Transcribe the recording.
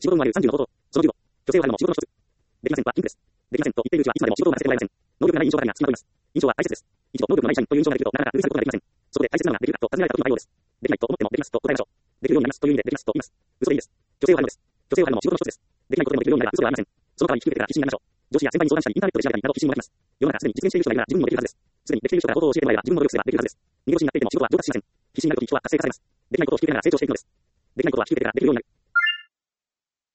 仕事のある30のこと。その15、女性を張るのも仕事の一つ。できませんは、ピンクです。できませんと言っているうちはいつまでも仕事を任せてもらえません。能力がない印象があるが、つきまといます。印象は大切です。一度、能力のない社員という印象ができると、なかなか許されることができません。そこで大切なのができるかと尋ねられた時の対応です。できないと思ってもできますと答えましょう。できるようになりますという意味でできますと言います。嘘でいいです。女性を張るのです。女性を張るのも仕事の一つです。できないことでもできるようになれば嘘ではありません。その代わり引き受けてから必死になりましょう。上司や先輩に相談したり、インターネットで調べたりなど必死にもがきます。世の中すでに実現している人がいるなら自分にもできるはずです。すでにできている人から行動を教えてもらえば自分も努力すればできるはずです。逃げ腰になっていても仕事は上達しません。必死になるとき人は活性化されます。できないことを引き受けながら成長していくのです。できないことは引き受けてからできるようになる。